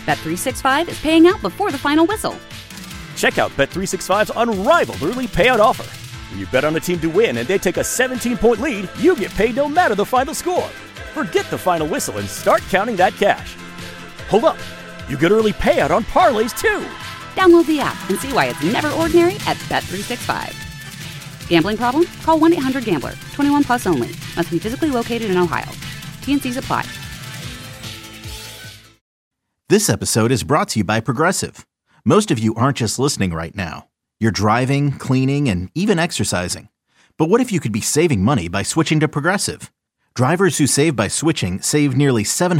Bet365 is paying out before the final whistle. Check out Bet365's unrivaled early payout offer. When you bet on a team to win and they take a 17-point lead, you get paid no matter the final score. Forget the final whistle and start counting that cash. Hold up. You get early payout on parlays, too. Download the app and see why it's never ordinary at Bet365. Gambling problem? Call 1-800-GAMBLER. 21 plus only. Must be physically located in Ohio. T&Cs apply. This episode is brought to you by Progressive. Most of you aren't just listening right now. You're driving, cleaning, and even exercising. But what if you could be saving money by switching to Progressive? Drivers who save by switching save nearly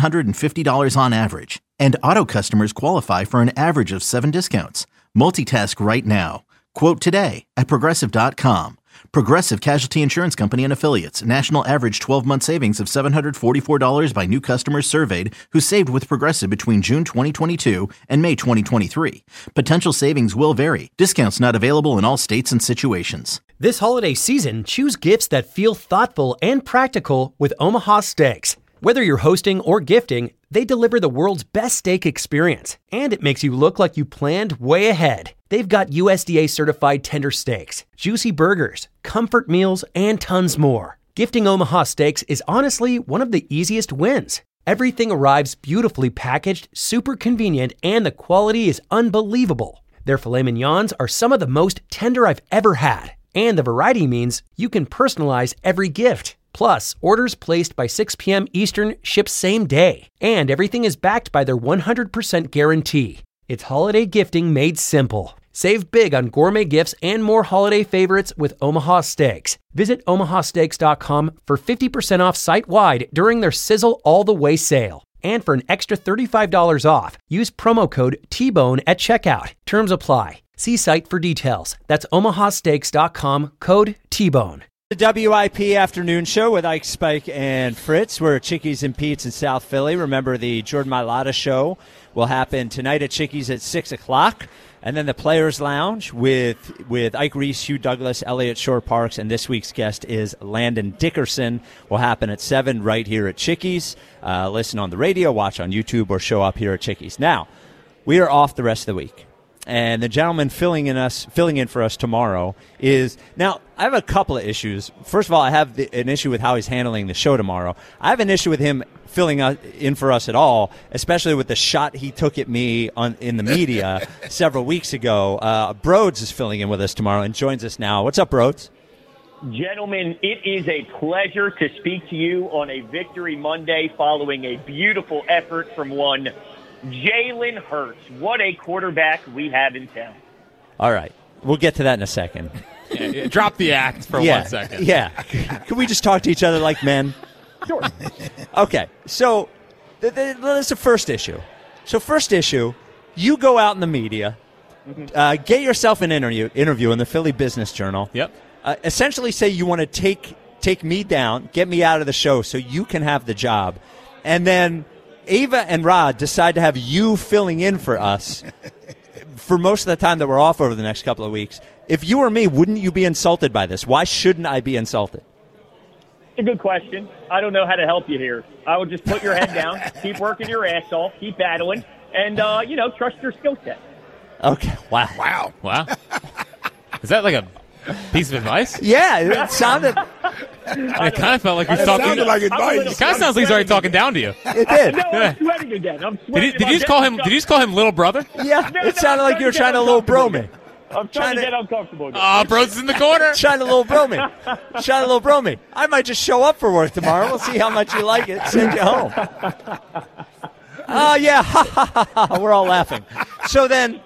$750 on average. And auto customers qualify for an average of 7 discounts. Multitask right now. Quote today at Progressive.com. Progressive Casualty Insurance Company and Affiliates. National average 12-month savings of $744 by new customers surveyed who saved with Progressive between June 2022 and May 2023. Potential savings will vary. Discounts not available in all states and situations. This holiday season, choose gifts that feel thoughtful and practical with Omaha Steaks. Whether you're hosting or gifting, they deliver the world's best steak experience, and it makes you look like you planned way ahead. They've got USDA certified tender steaks, juicy burgers, comfort meals, and tons more. Gifting Omaha Steaks is honestly one of the easiest wins. Everything arrives beautifully packaged, super convenient, and the quality is unbelievable. Their filet mignons are some of the most tender I've ever had, and the variety means you can personalize every gift. Plus, orders placed by 6 p.m. Eastern ship same day, and everything is backed by their 100% guarantee. It's holiday gifting made simple. Save big on gourmet gifts and more holiday favorites with Omaha Steaks. Visit omahasteaks.com for 50% off site-wide during their Sizzle All the Way sale. And for an extra $35 off, use promo code TBONE at checkout. Terms apply. See site for details. That's omahasteaks.com, code TBONE. The WIP Afternoon Show with Ike, Spike, and Fritz. We're at Chickies and Pete's in South Philly. Remember, the Jordan Mailata Show will happen tonight at Chickies at 6 o'clock. And then the Players Lounge with Ike Reese, Hugh Douglas, Elliott Shore-Parks, and this week's guest is Landon Dickerson. Will happen at 7 right here at Chickies. Listen on the radio, watch on YouTube, or show up here at Chickies. Now, we are off the rest of the week. And the gentleman filling in for us tomorrow is now. I have a couple of issues. First of all, I have an issue with how he's handling the show tomorrow. I have an issue with him filling in for us at all, especially with the shot he took at me in the media several weeks ago. Broads is filling in with us tomorrow and joins us now. What's up, Broads? Gentlemen, it is a pleasure to speak to you on a Victory Monday following a beautiful effort from one Jalen Hurts. What a quarterback we have in town. All right. We'll get to that in a second. Yeah, drop the act for 1 second. Yeah. Can we just talk to each other like men? Sure. Okay. So that's the first issue. So first issue, you go out in the media, get yourself an interview in the Philly Business Journal. Yep. Essentially say you want to take me down, get me out of the show so you can have the job. And then Ava and Rod decide to have you filling in for us for most of the time that we're off over the next couple of weeks. If you were me, wouldn't you be insulted by this? Why shouldn't I be insulted? It's a good question. I don't know how to help you here. I would just put your head down, keep working your ass off, keep battling, and, trust your skill set. Okay. Wow. Is that like a piece of advice? Yeah, it sounded... It kind of felt like he was talking. Sounded like advice. It kind of sounds like he's already talking down to you. It did. No, I'm sweating again. Did you just call him little brother? Yeah, it sounded like you were trying to little bro me. I'm trying to get uncomfortable. Bro's is in the corner. Trying to little bro me. I might just show up for work tomorrow. We'll see how much you like it. Send you home. Oh, yeah. We're all laughing. So then,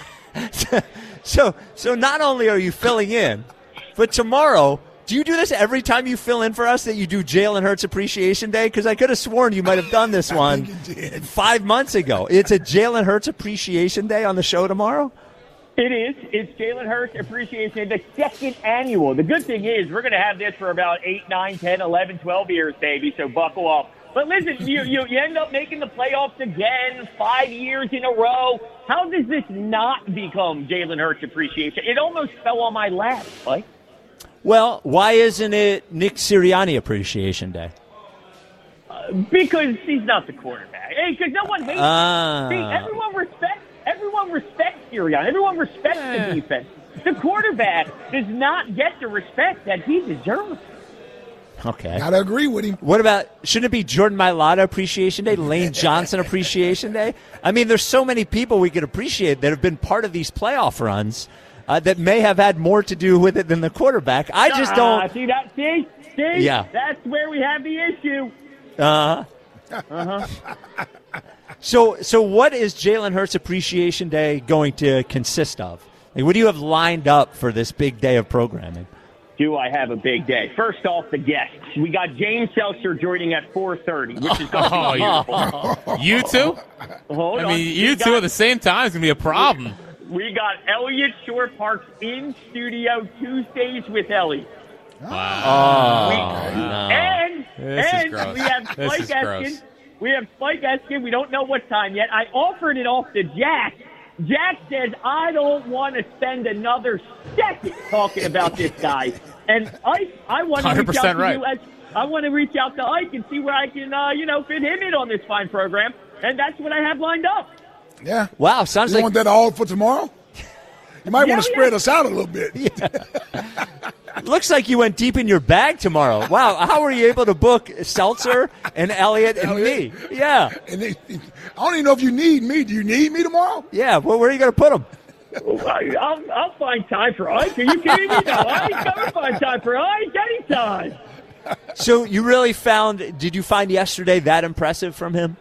so not only are you filling in, but tomorrow, do you do this every time you fill in for us, that you do Jalen Hurts Appreciation Day? Because I could have sworn you might have done this one 5 months ago. It's a Jalen Hurts Appreciation Day on the show tomorrow? It is. It's Jalen Hurts Appreciation Day, the second annual. The good thing is we're going to have this for about 8, 9, 10, 11, 12 years, baby, so buckle up. But listen, you end up making the playoffs again 5 years in a row. How does this not become Jalen Hurts Appreciation? It almost fell on my lap, Mike. Well, why isn't it Nick Sirianni Appreciation Day? Because he's not the quarterback. Hey, because no one hates him. See, everyone respects Sirianni. Everyone respects the defense. The quarterback does not get the respect that he deserves. Okay. Gotta agree with him. What about, shouldn't it be Jordan Mailata Appreciation Day, Lane Johnson Appreciation Day? I mean, there's so many people we could appreciate that have been part of these playoff runs that may have had more to do with it than the quarterback. I just don't. See that? See? Yeah. That's where we have the issue. So what is Jalen Hurts Appreciation Day going to consist of? Like, what do you have lined up for this big day of programming? Do I have a big day? First off, the guests. We got James Seltzer joining at 4:30, which is going to be beautiful. You two? Hold on. You two at the same time is going to be a problem. We got Elliot Shore Parks in studio Tuesdays with Elliot. Wow. And is gross. we have Spike Eskin. We have Spike Eskin. We don't know what time yet. I offered it off to Jack. Jack says, I don't want to spend another second talking about this guy. And I want to reach out to you. I want to reach out to Ike and see where I can, fit him in on this fine program. And that's what I have lined up. Yeah. Wow, sounds you like... want that all for tomorrow? You might want to spread us out a little bit. Looks like you went deep in your bag tomorrow. Wow, how were you able to book Seltzer and Elliot and me? Yeah. And I don't even know if you need me. Do you need me tomorrow? Yeah, well, where are you going to put them? I'll find time for Ike. Are you kidding me? No, Ike's going to find time for Ike anytime. So you really did you find yesterday that impressive from him?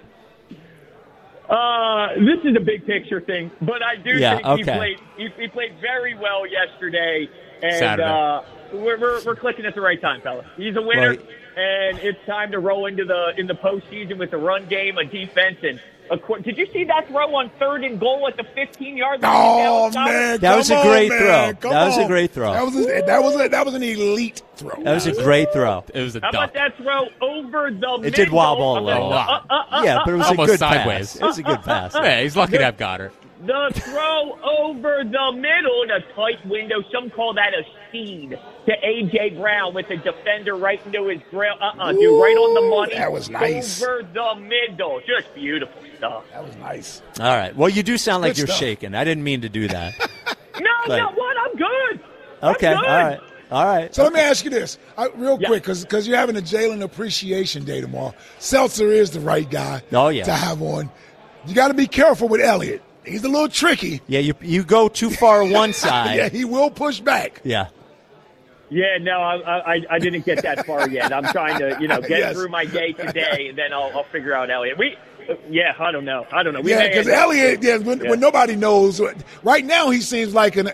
This is a big picture thing, but I do think okay. he played very well yesterday, and Saturday. We're clicking at the right time, fella. He's a winner, and it's time to roll into the postseason with the run game, a defense, and did you see that throw on 3rd and goal at the 15-yard line? Oh man, that was a great throw. That was a great throw. That was an elite throw. That was a great throw. It was a How about that throw over the middle? It did wobble a little. Yeah, but it was almost a good sideways. pass. It was a good pass. Yeah, he's lucky to have Goddard. The throw over the middle in a tight window. Some call that a seed to A.J. Brown with the defender right into his grill. Dude, right on the money. That was nice. Over the middle. Just beautiful stuff. That was nice. All right. Well, you do sound like you're stuff. shaking. I didn't mean to do that. No, what? I'm good. Okay. I'm good. All right. So let me ask you this real quick, because you're having a Jalen Appreciation Day tomorrow. Seltzer is the right guy to have on. You got to be careful with Elliott. He's a little tricky. Yeah, you go too far one side. Yeah, he will push back. Yeah. Yeah, no, I didn't get that far yet. I'm trying to, get through my day today, and then I'll figure out Elliott. I don't know. Yeah, because Elliott, when nobody knows. Right now, he seems like an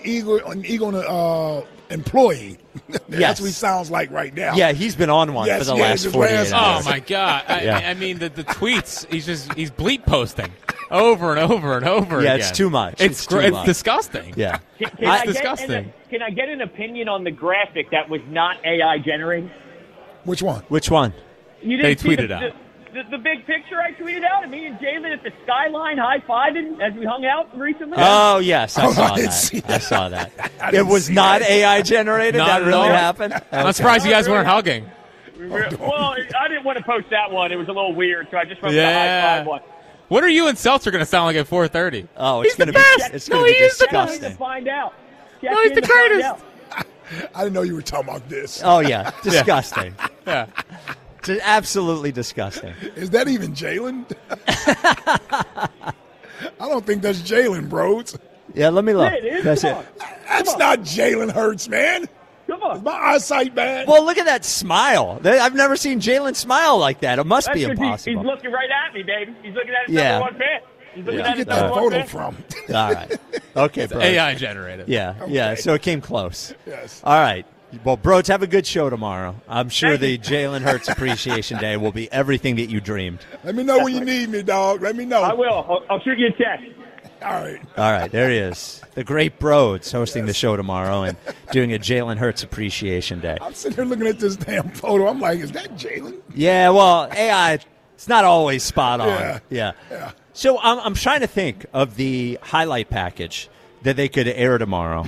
Eagle employee. That's what he sounds like right now. Yeah, he's been on one for the last 48 hours. Oh, my God. I mean, the tweets, he's bleep posting over and over and over again. Yeah, it's too much. It's disgusting. Yeah. It's disgusting. Can I get an opinion on the graphic that was not AI generated? Which one? You didn't They see tweeted out. The big picture I tweeted out of me and Jalen at the Skyline high-fiving as we hung out recently? Oh, yes, I saw that. It was not AI generated? That really happened? Okay. I'm surprised you guys weren't hugging. Well, I didn't want to post that one. It was a little weird, so I just went with the high-five one. What are you and Seltzer going to sound like at 4:30? Oh, it's going to be disgusting. To find out. No, he's the greatest. I didn't know you were talking about this. Oh, yeah. Disgusting. Yeah. Absolutely disgusting. Is that even Jalen? I don't think that's Jalen, bros. Yeah, let me look. Yeah, it is. That's Come it. on. That's not Jalen Hurts, man. Come on. Is my eyesight bad? Well, look at that smile. I've never seen Jalen smile like that. It must be impossible. He's looking right at me, baby. He's looking at his Yeah. number one fan. He's looking Where'd at you his get that number one photo fan. from? All right. Okay, bro. AI generated. Yeah. So it came close. Yes. All right. Well, Broads, have a good show tomorrow. I'm sure Thank the you. Jalen Hurts Appreciation Day will be everything that you dreamed. Let me know when you need me, dog. Let me know. I will. I'll shoot you a text. All right. All right, there he is. The great Broads hosting the show tomorrow and doing a Jalen Hurts Appreciation Day. I'm sitting here looking at this damn photo. I'm like, is that Jalen? Yeah, well, AI, it's not always spot on. Yeah. So I'm trying to think of the highlight package that they could air tomorrow.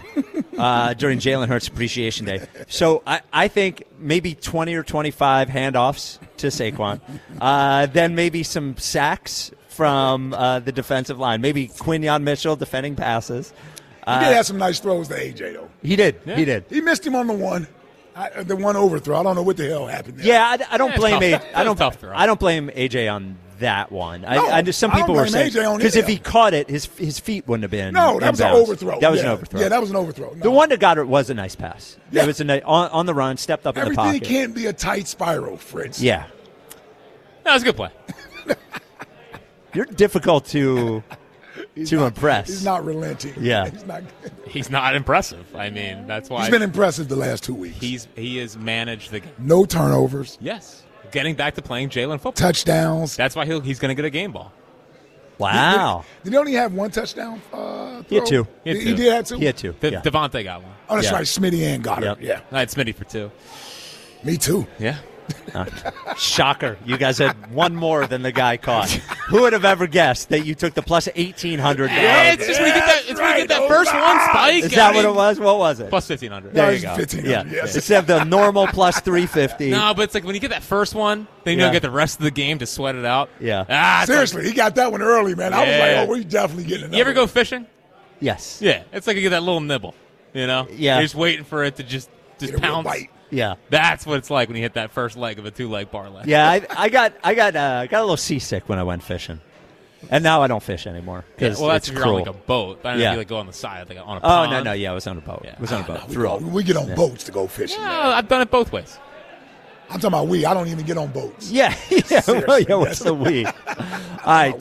during Jalen Hurts Appreciation Day. So I think maybe 20 or 25 handoffs to Saquon. Then maybe some sacks from the defensive line. Maybe Quinyon Mitchell defending passes. He did have some nice throws to AJ, though. He did. Yeah. He did. He missed him on the one overthrow. I don't know what the hell happened there. Yeah, I don't blame AJ. I don't blame AJ on that one. No, some people were saying because if he caught it, his feet wouldn't have been. No, that was an overthrow. That was an overthrow. Yeah, that was an overthrow. No. The one that got it was a nice pass. Yeah. It was on the run, stepped up in the pocket. Everything can't be a tight spiral, Fritz. Yeah, that was a good play. You're difficult to impress. He's not relenting. Yeah, he's not impressive. I mean, that's why he's been impressive the last 2 weeks. He has managed the game. No turnovers. Yes, getting back to playing Jalen football. Touchdowns. That's why he's going to get a game ball. Wow. Did he only have one touchdown? Throw? He had two. He did have two. He had two. Devontae got one. Oh, that's right. Smitty and Goddard. Yeah, I had Smitty for 2. Me too. Yeah. Shocker. You guys had one more than the guy caught. Who would have ever guessed that you took the plus 1,800? Yeah, it's just when you get that first one spike. Is that what it was? What was it? Plus 1,500. There you go. 1,500. Yes. Instead of the normal plus 350. No, but it's like when you get that first one, then you don't get the rest of the game to sweat it out. Yeah. Seriously, he got that one early, man. I was like, oh, we're definitely getting another. You ever go fishing? Yes. Yeah. It's like you get that little nibble, you know? Yeah. You're just waiting for it to just pounce. Bite. Yeah, that's what it's like when you hit that first leg of a 2-leg parlay. Yeah, I got a little seasick when I went fishing, and now I don't fish anymore. Well, that's if you're on like a boat. I don't know if you go on the side, like on a pond. Oh no, I was on a boat. It was on a boat. We get on boats to go fishing. Yeah, I've done it both ways. I'm talking about we. I don't even get on boats. Yeah. What's the we? All right,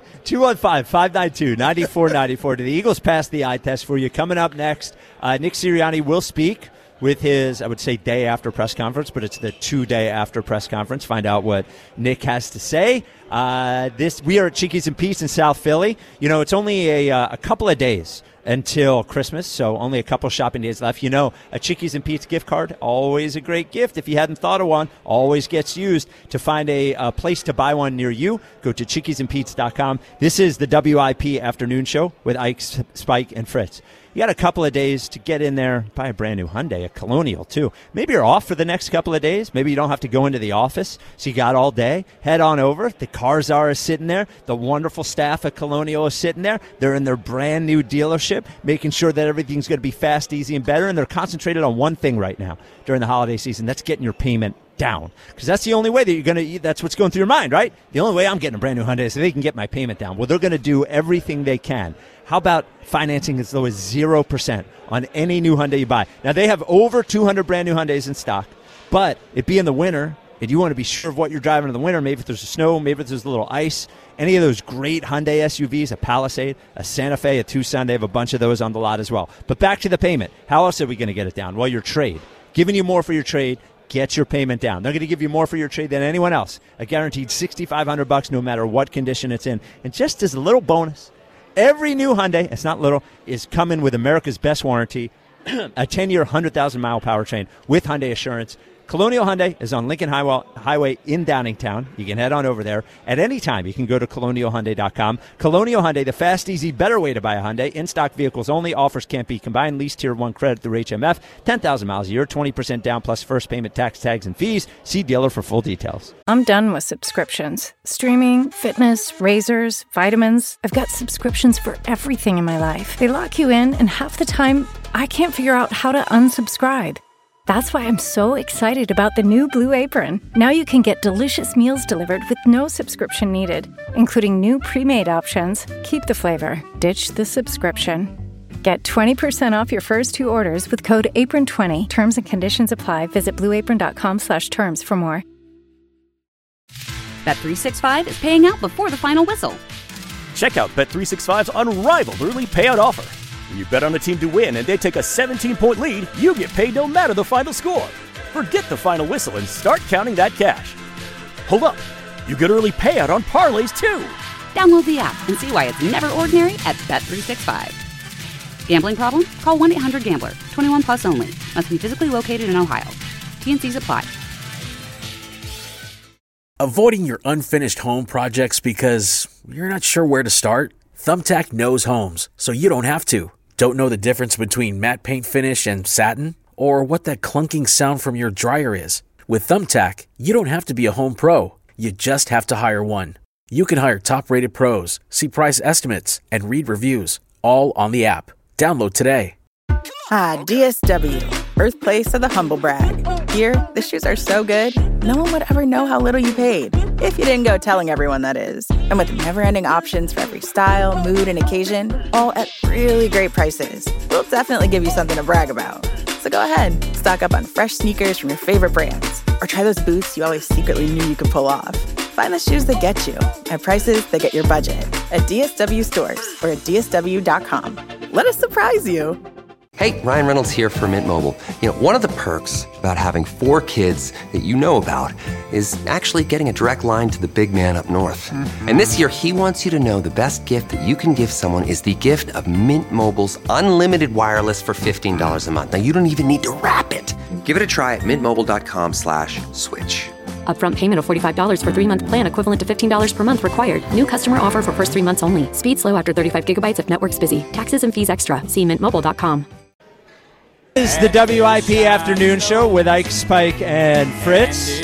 215-592-9494. Do the Eagles pass the eye test for you? Coming up next, Nick Sirianni will speak with his, I would say, day after press conference, but it's the 2-day after press conference. Find out what Nick has to say. We are at Cheekies and Pete's in South Philly. You know, it's only a couple of days until Christmas, so only a couple shopping days left. You know, a Cheekies and Pete's gift card, always a great gift. If you hadn't thought of one, always gets used. To find a place to buy one near you, go to cheekiesandpete's.com. This is the WIP Afternoon Show with Ike, Spike, and Fritz. You got a couple of days to get in there, buy a brand new Hyundai, a Colonial too. Maybe you're off for the next couple of days. Maybe you don't have to go into the office, so you got all day. Head on over. The cars are sitting there. The wonderful staff at Colonial is sitting there. They're in their brand new dealership, making sure that everything's going to be fast, easy, and better. And they're concentrated on one thing right now during the holiday season. That's getting your payment down, because that's the only way that you're going to, that's what's going through your mind, right? The only way I'm getting a brand new Hyundai is so they can get my payment down. Well, they're going to do everything they can. How about financing as low as 0% on any new Hyundai you buy? Now, they have over 200 brand new Hyundais in stock, but it being the winter, and you want to be sure of what you're driving in the winter, maybe if there's snow, maybe if there's a little ice, any of those great Hyundai SUVs, a Palisade, a Santa Fe, a Tucson, they have a bunch of those on the lot as well. But back to the payment. How else are we going to get it down? Well, your trade. Giving you more for your trade. Get your payment down. They're going to give you more for your trade than anyone else. A guaranteed $6,500 no matter what condition it's in. And just as a little bonus, every new Hyundai, it's not little, is coming with America's best warranty, a 10-year, 100,000-mile powertrain with Hyundai Assurance. Colonial Hyundai is on Lincoln Highway in Downingtown. You can head on over there. At any time, you can go to colonialhyundai.com. Colonial Hyundai, the fast, easy, better way to buy a Hyundai. In-stock vehicles only. Offers can't be combined. Lease Tier 1 credit through HMF. 10,000 miles a year. 20% down plus first payment, tax, tags, and fees. See dealer for full details. I'm done with subscriptions. Streaming, fitness, razors, vitamins. I've got subscriptions for everything in my life. They lock you in, and half the time, I can't figure out how to unsubscribe. That's why I'm so excited about the new Blue Apron. Now you can get delicious meals delivered with no subscription needed, including new pre-made options. Keep the flavor, ditch the subscription. Get 20% off your first 2 orders with code APRON20. Terms and conditions apply. Visit blueapron.com/terms for more. Bet365 is paying out before the final whistle. Check out Bet365's unrivaled early payout offer. When you bet on a team to win and they take a 17-point lead, you get paid no matter the final score. Forget the final whistle and start counting that cash. Hold up. You get early payout on parlays, too. Download the app and see why it's never ordinary at Bet365. Gambling problem? Call 1-800-GAMBLER. 21 plus only. Must be physically located in Ohio. T&Cs apply. Avoiding your unfinished home projects because you're not sure where to start? Thumbtack knows homes, so you don't have to. Don't know the difference between matte paint finish and satin? Or what that clunking sound from your dryer is? With Thumbtack, you don't have to be a home pro. You just have to hire one. You can hire top-rated pros, see price estimates, and read reviews, all on the app. Download today. DSW, birthplace of the humble brag. Here, the shoes are so good, no one would ever know how little you paid. If you didn't go telling everyone, that is. And with never-ending options for every style, mood, and occasion, all at really great prices, we'll definitely give you something to brag about. So go ahead, stock up on fresh sneakers from your favorite brands, or try those boots you always secretly knew you could pull off. Find the shoes that get you at prices that get your budget at DSW stores or at DSW.com. Let us surprise you. Hey, Ryan Reynolds here for Mint Mobile. You know, one of the perks about having 4 kids that you know about is actually getting a direct line to the big man up north. Mm-hmm. And this year, he wants you to know the best gift that you can give someone is the gift of Mint Mobile's unlimited wireless for $15 a month. Now, you don't even need to wrap it. Give it a try at mintmobile.com/switch. Upfront payment of $45 for 3-month plan equivalent to $15 per month required. New customer offer for first 3 months only. Speed slow after 35 gigabytes if network's busy. Taxes and fees extra. See mintmobile.com. This is the WIP Afternoon Show with Ike, Spike, and Fritz.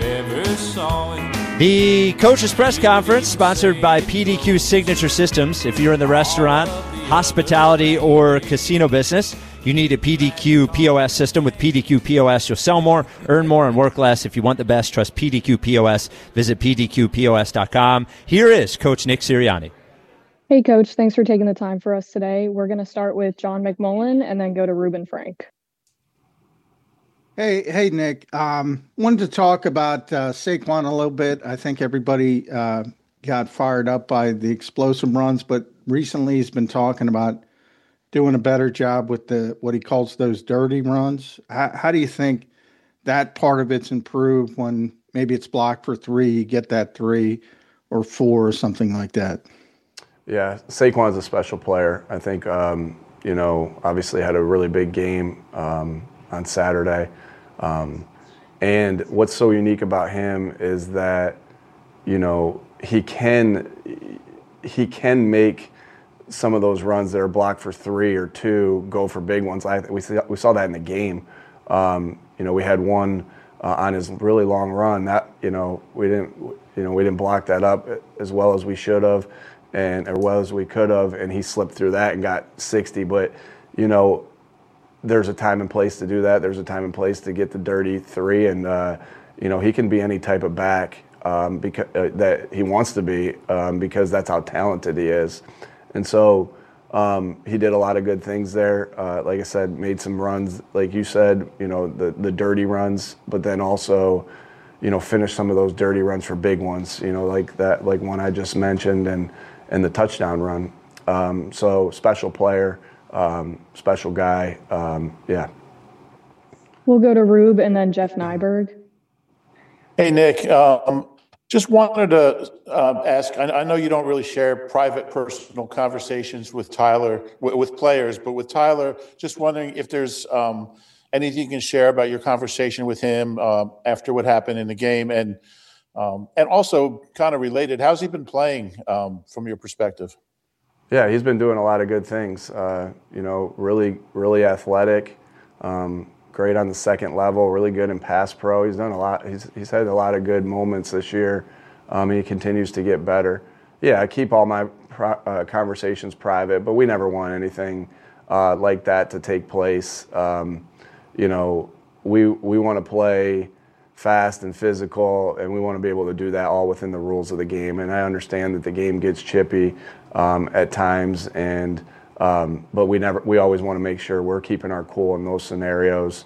The Coach's Press Conference, sponsored by PDQ Signature Systems. If you're in the restaurant, hospitality, or casino business, you need a PDQ POS system. With PDQ POS, you'll sell more, earn more, and work less. If you want the best, trust PDQ POS. Visit pdqpos.com. Here is Coach Nick Sirianni. Hey, Coach. Thanks for taking the time for us today. We're going to start with John McMullen and then go to Reuben Frank. Hey, Nick. Wanted to talk about Saquon a little bit. I think everybody got fired up by the explosive runs, but recently he's been talking about doing a better job with what he calls those dirty runs. How do you think that part of it's improved when maybe it's blocked for 3, you get that 3 or 4 or something like that? Yeah, Saquon's a special player. I think, obviously had a really big game on Saturday. And what's so unique about him is that, he can make some of those runs that are blocked for 3 or 2 go for big ones. We saw that in the game. We had one on his really long run that, we didn't block that up as well as we should have. Or well as we could have, and he slipped through that and got 60. But, there's a time and place to do that. There's a time and place to get the dirty 3, and he can be any type of back because that he wants to be because that's how talented he is. And so he did a lot of good things there. Like I said, made some runs, like you said, the dirty runs, but then also, finish some of those dirty runs for big ones, like one I just mentioned, and the touchdown run. So special player, special guy. Yeah. We'll go to Rube and then Jeff Nyberg. Hey, Nick. Just wanted to ask, I know you don't really share private, personal conversations with Tyler, with players, but with Tyler, just wondering if there's anything you can share about your conversation with him after what happened in the game, and also kind of related, how's he been playing from your perspective? Yeah, he's been doing a lot of good things. Really, really athletic, great on the second level, really good in pass pro. He's done a lot. He's had a lot of good moments this year. He continues to get better. Yeah, I keep all my conversations private, but we never want anything like that to take place. We want to play fast and physical, and we want to be able to do that all within the rules of the game. And I understand that the game gets chippy at times, but we always want to make sure we're keeping our cool in those scenarios,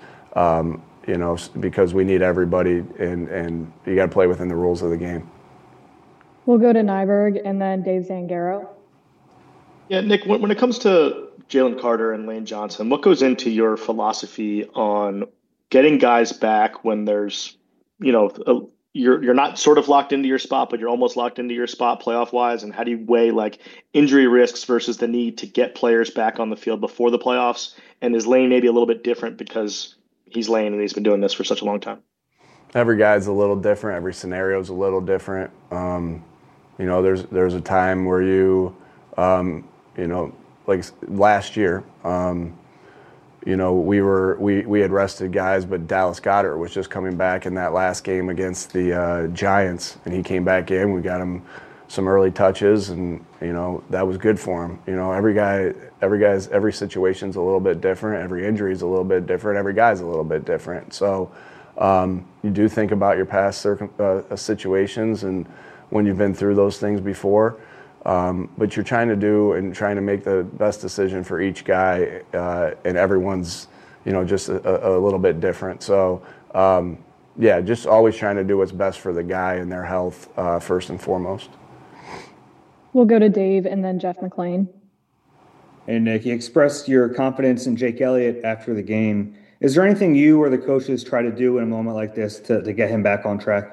because we need everybody, and you got to play within the rules of the game. We'll go to Nyberg and then Dave Zangaro. Yeah, Nick, when it comes to Jalen Carter and Lane Johnson, what goes into your philosophy on getting guys back when there's, you're not sort of locked into your spot, but you're almost locked into your spot playoff wise? And how do you weigh injury risks versus the need to get players back on the field before the playoffs? And is Lane maybe a little bit different because he's Lane and he's been doing this for such a long time? Every guy's a little different. Every scenario is a little different. There's a time where you like last year, we had rested guys, but Dallas Goedert was just coming back in that last game against the Giants, and he came back in. We got him some early touches, and that was good for him. Every situation's a little bit different. Every injury's a little bit different. Every guy's a little bit different. So you do think about your past situations and when you've been through those things before. But you're trying to make the best decision for each guy, and everyone's, just a little bit different. So, just always trying to do what's best for the guy and their health first and foremost. We'll go to Dave and then Jeff McLean. Hey, Nick, you expressed your confidence in Jake Elliott after the game. Is there anything you or the coaches try to do in a moment like this to get him back on track?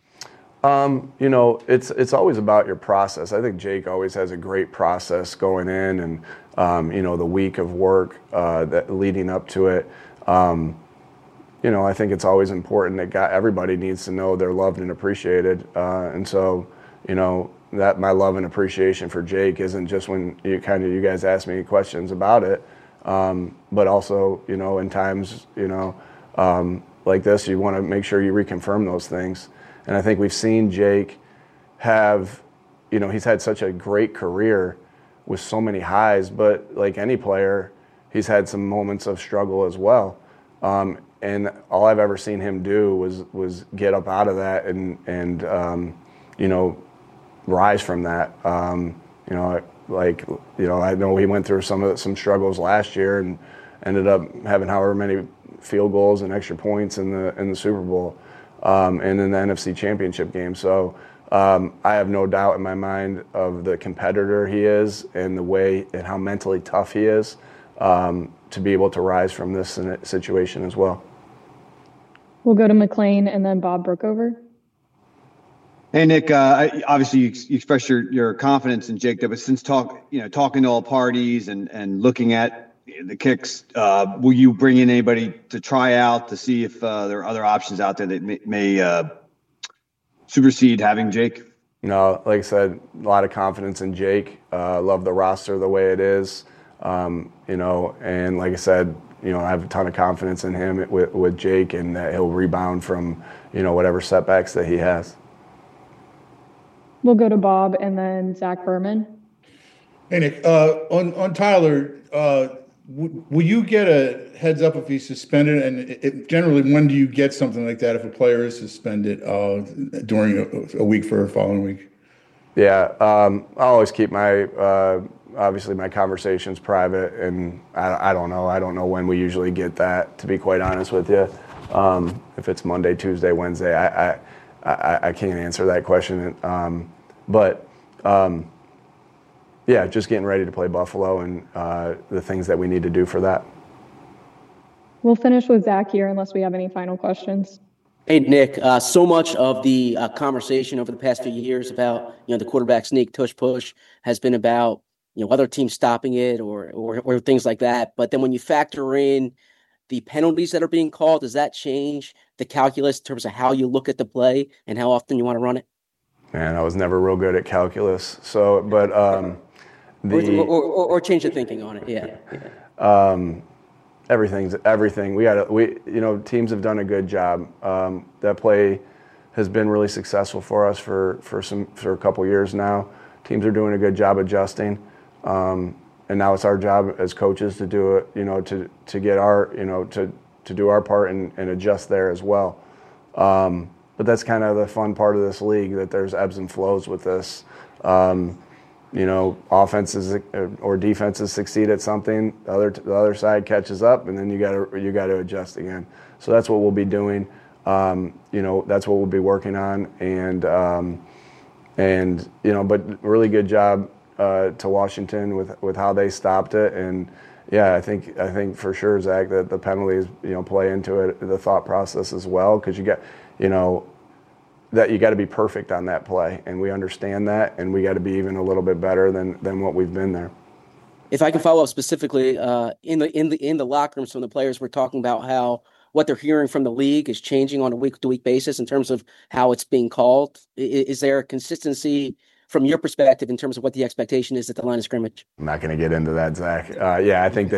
It's always about your process. I think Jake always has a great process going in, and the week of work that leading up to it. I think it's always important that everybody needs to know they're loved and appreciated, and so that my love and appreciation for Jake isn't just when you guys ask me questions about it, but also in times like this, you want to make sure you reconfirm those things. And I think we've seen Jake have, he's had such a great career with so many highs, but like any player, he's had some moments of struggle as well. And all I've ever seen him do was get up out of that and rise from that. I know he went through some struggles last year and ended up having however many field goals and extra points in the Super Bowl. And in the NFC Championship game. So I have no doubt in my mind of the competitor he is and the way and how mentally tough he is to be able to rise from this situation as well. We'll go to McLean and then Bob Brookover. Hey, Nick, obviously you expressed your confidence in Jake, but since talking to all parties and looking at the kicks, will you bring in anybody to try out to see if there are other options out there that may supersede having Jake? No, like I said, a lot of confidence in Jake. Love the roster the way it is, and like I said, I have a ton of confidence in him with Jake, and that he'll rebound from whatever setbacks that he has. We'll go to Bob and then Zach Berman. Hey, Nick, on Tyler, will you get a heads up if he's suspended? And generally, when do you get something like that if a player is suspended during a week for a following week? Yeah, I'll always keep my obviously my conversations private, and I don't know. I don't know when we usually get that, to be quite honest with you. If it's Monday, Tuesday, Wednesday, I can't answer that question. Yeah, just getting ready to play Buffalo and the things that we need to do for that. We'll finish with Zach here unless we have any final questions. Hey, Nick, so much of the conversation over the past few years about, the quarterback sneak, tush push has been about, other teams stopping it or things like that. But then when you factor in the penalties that are being called, does that change the calculus in terms of how you look at the play and how often you want to run it? Man, I was never real good at calculus. So, but or change the thinking on it. Yeah. Everything. Teams have done a good job. That play has been really successful for us for a couple years now. Teams are doing a good job adjusting, and now it's our job as coaches to do it. To get our to do our part and adjust there as well. But that's kind of the fun part of this league, that there's ebbs and flows with this. Offenses or defenses succeed at something, the other side catches up, and then you got to adjust again. So that's what we'll be doing. That's what we'll be working on, but really good job to Washington with how they stopped it. And yeah, I think for sure, Zach, that the penalties play into it, the thought process as well, because you got that you got to be perfect on that play, and we understand that, and we got to be even a little bit better than what we've been there. If I can follow up specifically in the locker rooms, from the players were talking about how what they're hearing from the league is changing on a week-to-week basis in terms of how it's being called. Is there a consistency from your perspective in terms of what the expectation is at the line of scrimmage? I'm not going to get into that, Zach. I think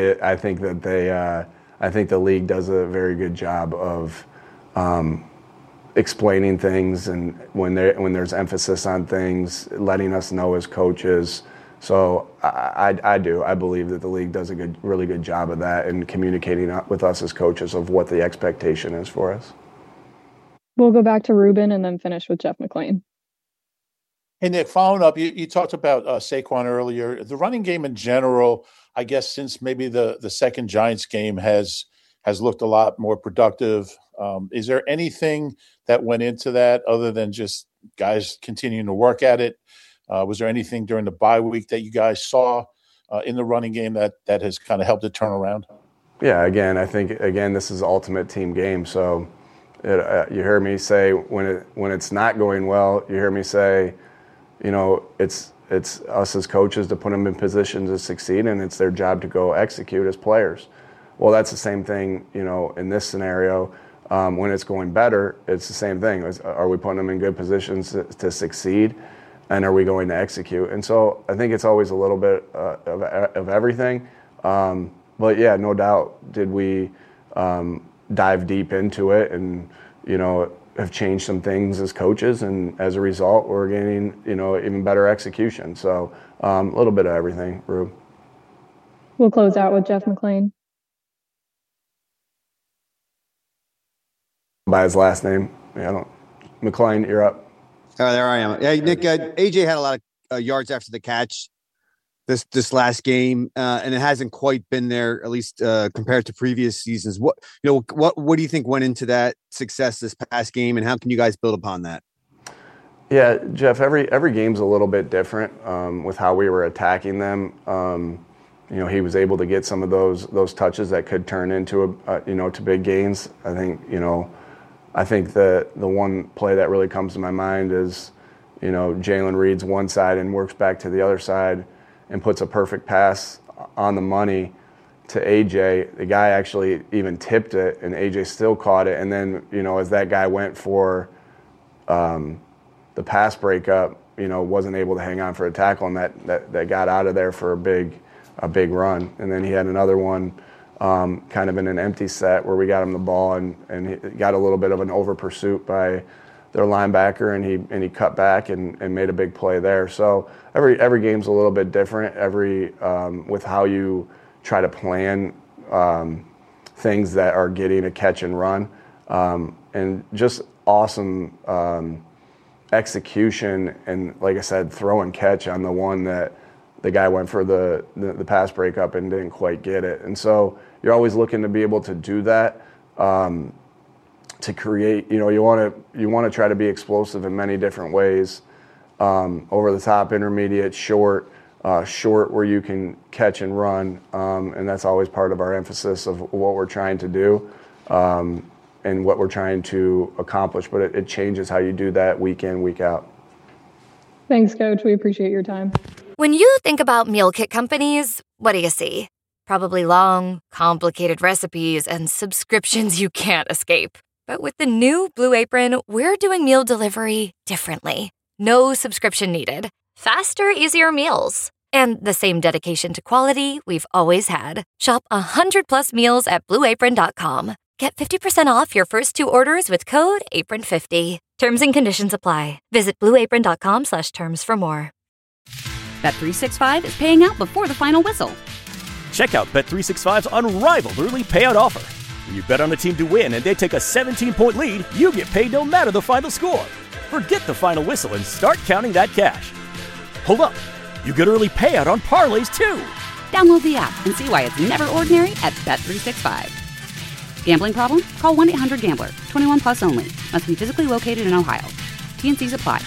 the league does a very good job of explaining things, and when there's emphasis on things, letting us know as coaches. So I believe that the league does a really good job of that and communicating with us as coaches of what the expectation is for us. We'll go back to Ruben and then finish with Jeff McLean. Hey, Nick, following up, you talked about Saquon earlier. The running game in general, I guess since maybe the second Giants game has looked a lot more productive. Is there anything that went into that other than just guys continuing to work at it? Was there anything during the bye week that you guys saw in the running game that has kind of helped it turn around? Yeah, I think this is the ultimate team game. So you hear me say when it's not going well, you hear me say, it's us as coaches to put them in position to succeed, and it's their job to go execute as players. Well, that's the same thing, in this scenario. When it's going better, it's the same thing. Are we putting them in good positions to succeed? And are we going to execute? And so I think it's always a little bit of everything. But yeah, no doubt, did we dive deep into it and, have changed some things as coaches. And as a result, we're gaining, even better execution. So a little bit of everything, Rube. We'll close out with Jeff McLean. By his last name. McLean, you're up. Oh, there I am. Yeah, Nick, AJ had a lot of yards after the catch this last game, and it hasn't quite been there, at least compared to previous seasons. What do you think went into that success this past game, and how can you guys build upon that? Yeah, Jeff, every game's a little bit different with how we were attacking them. He was able to get some of those touches that could turn into to big gains. I think the one play that really comes to my mind is, Jalen reads one side and works back to the other side and puts a perfect pass on the money to AJ. The guy actually even tipped it, and AJ still caught it. And then, as that guy went for the pass breakup, wasn't able to hang on for a tackle, and that got out of there for a big run. And then he had another one kind of in an empty set where we got him the ball and he got a little bit of an over pursuit by their linebacker, and he cut back and made a big play there. So every game's a little bit different. With how you try to plan things that are getting a catch and run, and just awesome execution, and like I said, throw and catch on the one that the guy went for the pass breakup and didn't quite get it. And so you're always looking to be able to do that, to create, you want to try to be explosive in many different ways, over the top, intermediate, short where you can catch and run. And that's always part of our emphasis of what we're trying to do, and what we're trying to accomplish. But it changes how you do that week in, week out. Thanks, Coach. We appreciate your time. When you think about meal kit companies, what do you see? Probably long, complicated recipes and subscriptions you can't escape. But with the new Blue Apron, we're doing meal delivery differently. No subscription needed. Faster, easier meals. And the same dedication to quality we've always had. Shop 100+ meals at BlueApron.com. Get 50% off your first 2 orders with code APRON50. Terms and conditions apply. Visit BlueApron.com/terms for more. Bet365 is paying out before the final whistle. Check out Bet365's unrivaled early payout offer. When you bet on a team to win and they take a 17-point lead, you get paid no matter the final score. Forget the final whistle and start counting that cash. Hold up. You get early payout on parlays, too. Download the app and see why it's never ordinary at Bet365. Gambling problem? Call 1-800-GAMBLER. 21 plus only. Must be physically located in Ohio. T&Cs apply.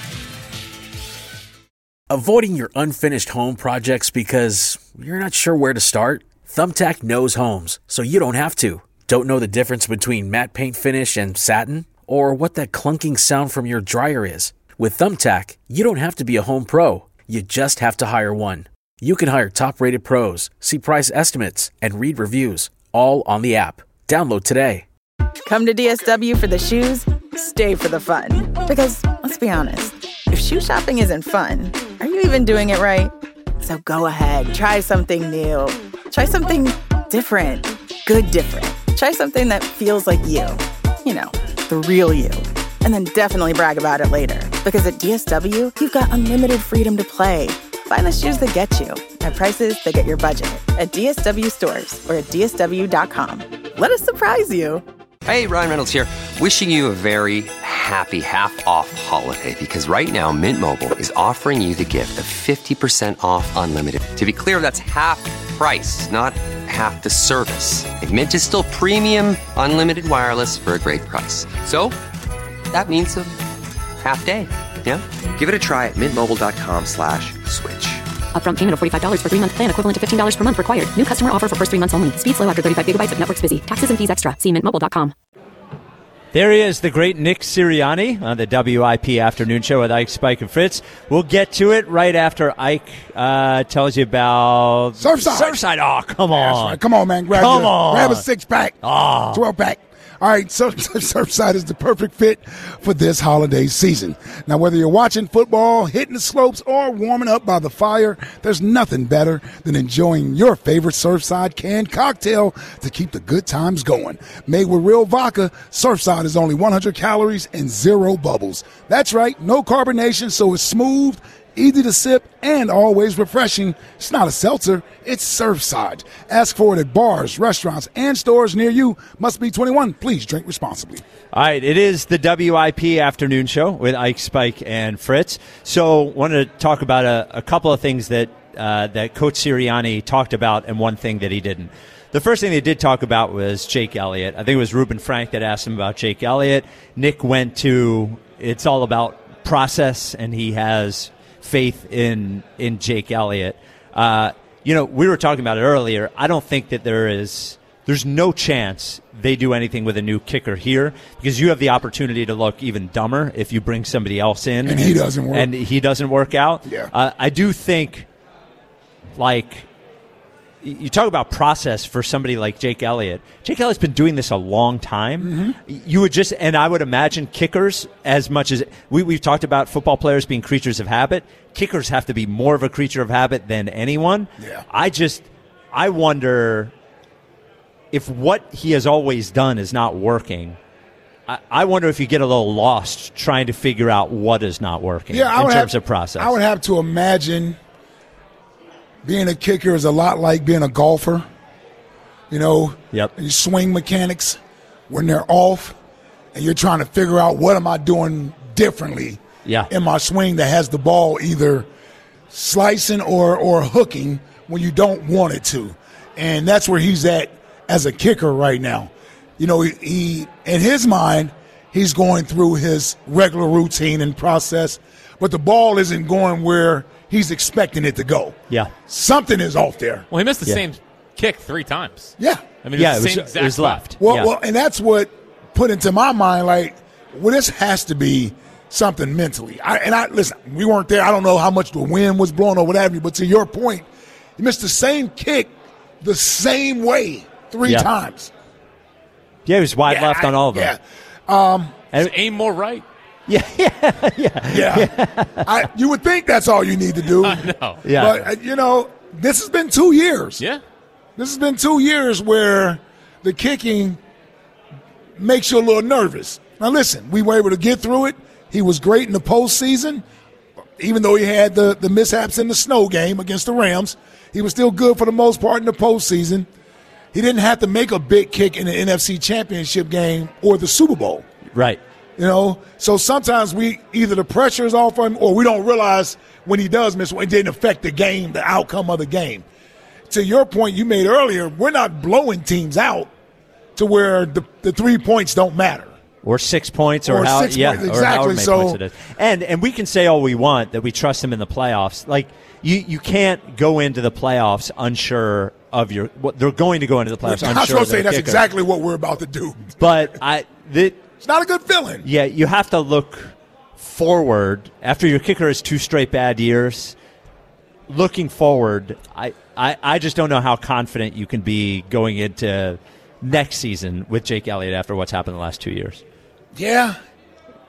Avoiding your unfinished home projects because you're not sure where to start? Thumbtack knows homes, so you don't have to. Don't know the difference between matte paint finish and satin? Or what that clunking sound from your dryer is? With Thumbtack, you don't have to be a home pro. You just have to hire one. You can hire top-rated pros, see price estimates, and read reviews, all on the app. Download today. Come to DSW for the shoes, stay for the fun. Because, let's be honest, If shoe shopping isn't fun, are you even doing it right? So go ahead, try something new. Try something different. Good different. Try something that feels like you. You know, the real you. And then definitely brag about it later. Because at DSW, you've got unlimited freedom to play. Find the shoes that get you at prices that get your budget at DSW stores or at DSW.com. Let us surprise you. Hey, Ryan Reynolds here. Wishing you a very happy half-off holiday because right now Mint Mobile is offering you the gift of 50% off unlimited. To be clear, that's half price, not half the service. And Mint is still premium unlimited wireless for a great price. So that means a half day. Yeah? Give it a try at mintmobile.com/switch. Upfront payment of $45 for 3-month plan, equivalent to $15 per month required. New customer offer for first 3 months only. Speed slow after 35 gigabytes if network's busy. Taxes and fees extra. See mintmobile.com. There he is, the great Nick Sirianni on the WIP Afternoon Show with Ike, Spike, and Fritz. We'll get to it right after Ike tells you about Surfside. Surfside. Oh, come on. Right. Come on, man. Grab a 6-pack, 12-pack. All right, Surfside is the perfect fit for this holiday season. Now, whether you're watching football, hitting the slopes, or warming up by the fire, there's nothing better than enjoying your favorite Surfside canned cocktail to keep the good times going. Made with real vodka, Surfside is only 100 calories and 0 bubbles. That's right, no carbonation, so it's smooth, easy to sip, and always refreshing. It's not a seltzer, it's Surfside. Ask for it at bars, restaurants, and stores near you. Must be 21. Please drink responsibly. All right, it is the WIP Afternoon Show with Ike, Spike, and Fritz. So wanted to talk about a couple of things that Coach Sirianni talked about and one thing that he didn't. The first thing they did talk about was Jake Elliott. I think it was Ruben Frank that asked him about Jake Elliott. Nick went to, it's all about process, and he has faith in Jake Elliott. We were talking about it earlier. I don't think that there's no chance they do anything with a new kicker here because you have the opportunity to look even dumber if you bring somebody else in. And he doesn't work. And he doesn't work out. Yeah. I do think, you talk about process for somebody like Jake Elliott. Jake Elliott's been doing this a long time. Mm-hmm. You would just, and I would imagine kickers, as much as we've talked about football players being creatures of habit, kickers have to be more of a creature of habit than anyone. Yeah. I wonder if what he has always done is not working. I wonder if you get a little lost trying to figure out what is not working in terms of process. I would have to imagine being a kicker is a lot like being a golfer. Yep. You swing mechanics when they're off, and you're trying to figure out what am I doing differently in my swing that has the ball either slicing or hooking when you don't want it to. And that's where he's at as a kicker right now. He in his mind, he's going through his regular routine and process, but the ball isn't going where he's expecting it to go. Yeah. Something is off there. Well, he missed the same kick 3 times. Yeah. I mean, it was left. Well, and that's what put into my mind, this has to be something mentally. Listen, we weren't there. I don't know how much the wind was blowing or whatever, but to your point, he missed the same kick the same way 3 times. Yeah, he was wide left on all of them. Yeah. And aim more right. Yeah. You would think that's all you need to do. I know. Yeah. But, this has been 2 years. Yeah. This has been 2 years where the kicking makes you a little nervous. Now, listen, we were able to get through it. He was great in the postseason. Even though he had the mishaps in the snow game against the Rams, he was still good for the most part in the postseason. He didn't have to make a big kick in the NFC Championship game or the Super Bowl. Right. So sometimes either the pressure is off him or we don't realize when he does miss one, it didn't affect the game, the outcome of the game. To your point you made earlier, we're not blowing teams out to where the 3 points don't matter. Or 6 points, or 6 points, exactly. Points it is. And we can say all we want that we trust him in the playoffs. You can't go into the playoffs unsure of they're going to go into the playoffs unsure. I was going to say that's exactly what we're about to do. But it's not a good feeling. Yeah, you have to look forward after your kicker has 2 straight bad years. Looking forward, I just don't know how confident you can be going into next season with Jake Elliott after what's happened the last 2 years. Yeah.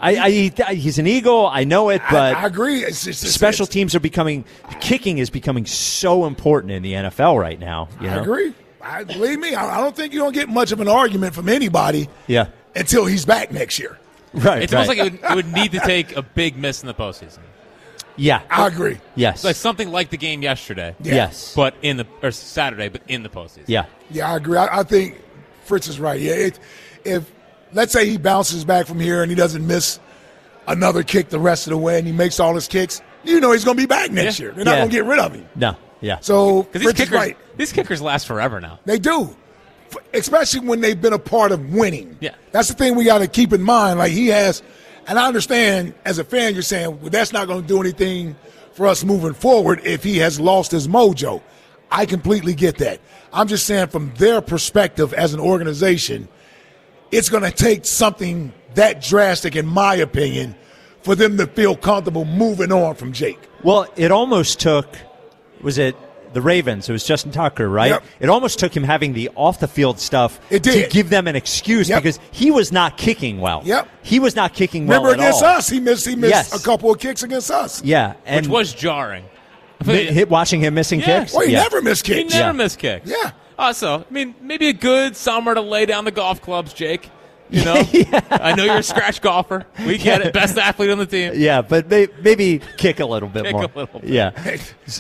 He's an Eagle. I know it, but I agree. Special teams are kicking is becoming so important in the NFL right now. You know? I agree. Believe me, I don't think you're going to get much of an argument from anybody until he's back next year. Right. It's almost like it would need to take a big miss in the postseason. Yeah. I agree. Yes. Like something like the game yesterday. Yeah. Yes. But or Saturday, but in the postseason. Yeah. Yeah, I agree. I think Fritz is right. Yeah. If let's say he bounces back from here and he doesn't miss another kick the rest of the way and he makes all his kicks, he's going to be back next year. They're not going to get rid of him. No. Yeah. So Fritz is right. These kickers last forever now. They do, especially when they've been a part of winning. Yeah. That's the thing we got to keep in mind. Like he has, and I understand as a fan you're saying, well, that's not going to do anything for us moving forward if he has lost his mojo. I completely get that. I'm just saying from their perspective as an organization, it's going to take something that drastic, in my opinion, for them to feel comfortable moving on from Jake. Well, it almost took, was it the Ravens? It was Justin Tucker, right? Yep. It almost took him having the off-the-field stuff to give them an excuse because he was not kicking well. Yep. He was not kicking well Remember at against all. us, he missed a couple of kicks against us. Yeah. Which was jarring. Watching him missing kicks? Well, he never missed kicks. He never missed kicks. Yeah. Also, I mean, maybe a good somewhere to lay down the golf clubs, Jake. You know? I know you're a scratch golfer. We get it. Best athlete on the team. Yeah, but maybe kick a little bit more. A little bit. Yeah. Hey,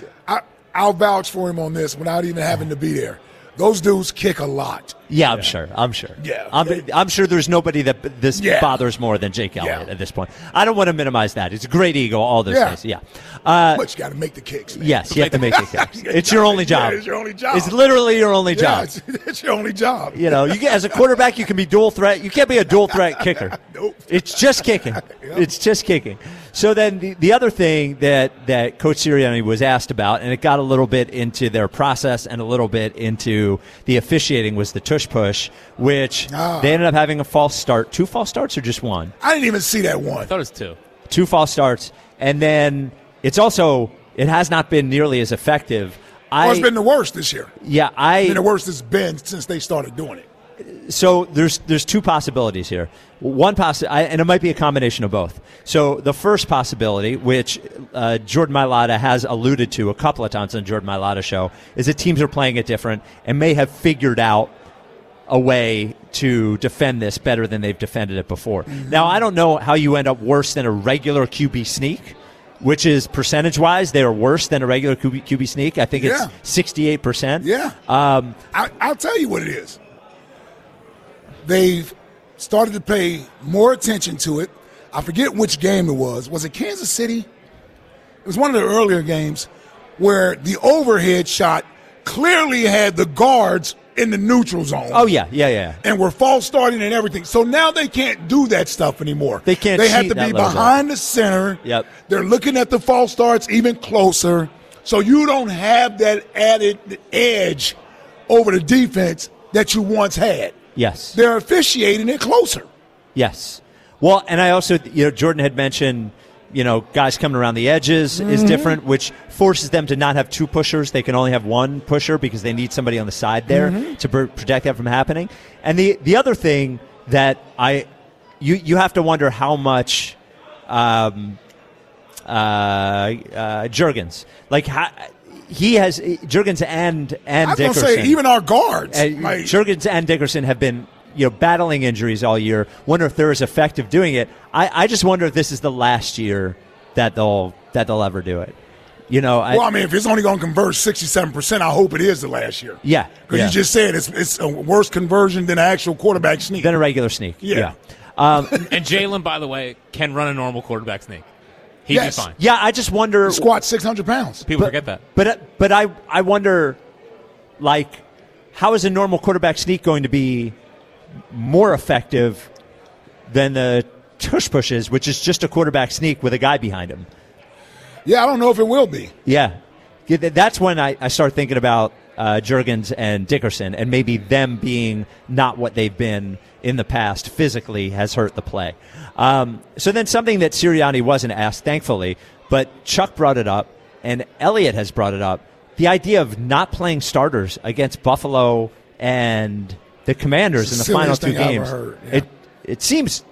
I'll vouch for him on this without even having to be there. Those dudes kick a lot. Yeah, I'm sure. Yeah. I'm sure there's nobody that this bothers more than Jake Elliott at this point. I don't want to minimize that. He's a great Eagle, all those things. Yeah. But you got to make the kicks, man. Yes, you have to make the kicks. It's your only job. Yeah, it's your only job. It's literally your only job. It's your only job. You know, as a quarterback, you can be dual threat. You can't be a dual threat kicker. Nope. It's just kicking. It's just kicking. So then the other thing that Coach Sirianni was asked about, and it got a little bit into their process and a little bit into the officiating, was the tush push, which they ended up having a false start. 2 false starts or just one? I didn't even see that one. I thought it was 2. 2 false starts. And then it has not been nearly as effective. It's been the worst this year. Yeah, it's been the worst it's been since they started doing it. So there's 2 possibilities here. One and it might be a combination of both. So the first possibility, which Jordan Mailata has alluded to a couple of times on the Jordan Mailata show, is that teams are playing it different and may have figured out a way to defend this better than they've defended it before. Mm-hmm. Now, I don't know how you end up worse than a regular QB sneak, which is percentage-wise, they are worse than a regular QB sneak. I think it's 68%. Yeah. I'll tell you what it is. They've started to pay more attention to it. I forget which game it was. Was it Kansas City? It was one of the earlier games where the overhead shot clearly had the guards in the neutral zone. Oh, yeah. And we're false starting and everything. So now they can't do that stuff anymore. They can't. They have to be behind the center. Yep. They're looking at the false starts even closer. So you don't have that added edge over the defense that you once had. Yes. They're officiating it closer. Yes. Well, and I also, Jordan had mentioned, guys coming around the edges is different, which forces them to not have 2 pushers. They can only have 1 pusher because they need somebody on the side there to protect that from happening. And the other thing that you have to wonder how much Juergens, he has Juergens and I was Dickerson. going to say, even our guards. Juergens and Dickerson have been battling injuries all year. Wonder if they're as effective doing it. I just wonder if this is the last year that they'll ever do it. If it's only going to convert 67%, I hope it is the last year. Yeah. Because you just said it's a worse conversion than an actual quarterback sneak. Than a regular sneak. Yeah. And Jalen, by the way, can run a normal quarterback sneak. He'd be fine. Yeah, I just wonder. He squats 600 pounds. People forget that. But I wonder, how is a normal quarterback sneak going to be more effective than the tush pushes, which is just a quarterback sneak with a guy behind him? Yeah, I don't know if it will be. Yeah. That's when I start thinking about Juergens and Dickerson, and maybe them being not what they've been in the past physically has hurt the play. So then something that Sirianni wasn't asked, thankfully, but Chuck brought it up, and Elliott has brought it up, the idea of not playing starters against Buffalo and the Commanders in the final 2 games. Yeah. It seems